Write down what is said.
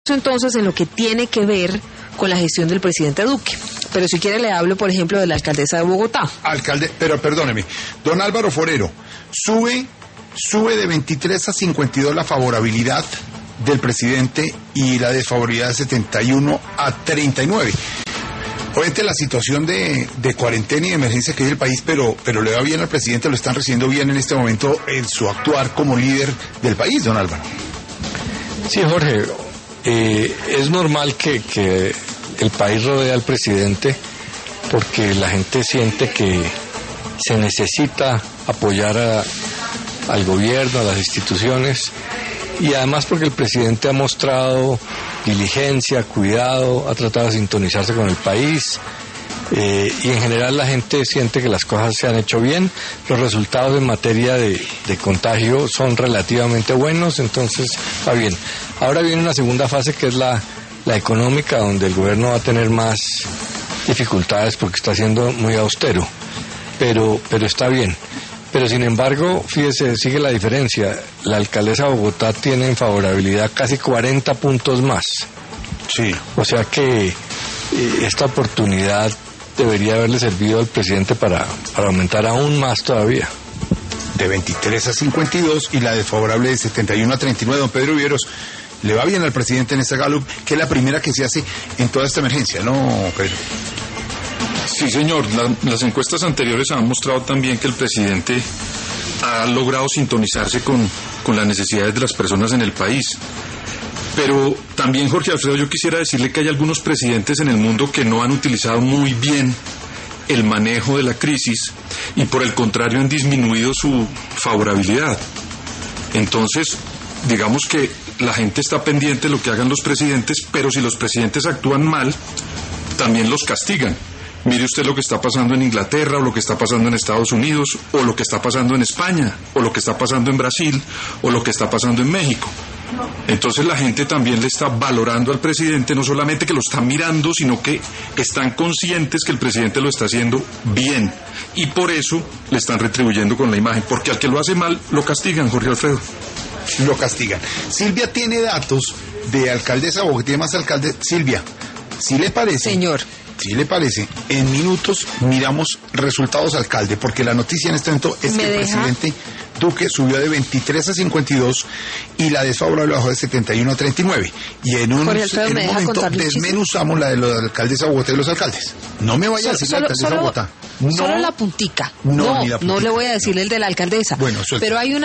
entonces en lo que tiene que ver con la gestión del presidente Duque. Pero si quiere le hablo, por ejemplo, de la alcaldesa de Bogotá. Pero perdóneme, don Álvaro Forero, sube de 23 a 52 la favorabilidad del presidente y la desfavorabilidad de 71 a 39. Obviamente la situación de cuarentena y de emergencia que hay en el país, pero le va bien al presidente, lo están recibiendo bien en este momento en su actuar como líder del país, don Álvaro. Sí, Jorge, es normal que el país rodea al presidente porque la gente siente que se necesita apoyar al gobierno, a las instituciones, y además porque el presidente ha mostrado diligencia, cuidado, ha tratado de sintonizarse con el país, y en general la gente siente que las cosas se han hecho bien. Los resultados en materia de contagio son relativamente buenos, entonces va bien. Ahora viene una segunda fase que es la económica, donde el gobierno va a tener más dificultades porque está siendo muy austero, pero está bien. Pero sin embargo, fíjese, sigue la diferencia. La alcaldesa de Bogotá tiene en favorabilidad casi 40 puntos más. Sí. O sea que esta oportunidad debería haberle servido al presidente para aumentar aún más todavía. De 23 a 52 y la desfavorable de 71 a 39, don Pedro Viveros. Le va bien al presidente en esta Gallup, que es la primera que se hace en toda esta emergencia, ¿no, Pedro? Sí, señor. Las encuestas anteriores han mostrado también que el presidente ha logrado sintonizarse con las necesidades de las personas en el país. Pero también, Jorge Alfredo, yo quisiera decirle que hay algunos presidentes en el mundo que no han utilizado muy bien el manejo de la crisis y por el contrario han disminuido su favorabilidad. Entonces, digamos que la gente está pendiente de lo que hagan los presidentes, pero si los presidentes actúan mal, también los castigan. Mire usted lo que está pasando en Inglaterra, o lo que está pasando en Estados Unidos, o lo que está pasando en España, o lo que está pasando en Brasil, o lo que está pasando en México. Entonces la gente también le está valorando al presidente, no solamente que lo están mirando, sino que están conscientes que el presidente lo está haciendo bien. Y por eso le están retribuyendo con la imagen, porque al que lo hace mal, lo castigan, Jorge Alfredo. Lo castigan. Silvia tiene datos de alcaldesa Bogotá, tiene más alcaldes. Silvia, ¿sí le parece? Señor. ¿Sí le parece? En minutos miramos resultados alcalde, porque la noticia en este momento es que el presidente Duque subió de 23 a 52 y la desfavorable bajó de 71 a 39. Y en un momento desmenuzamos la de los alcaldes a Bogotá y los alcaldes. No me vaya a decir la alcaldesa de Bogotá. Solo la puntica. No le voy a decir el de la alcaldesa. Bueno, pero hay una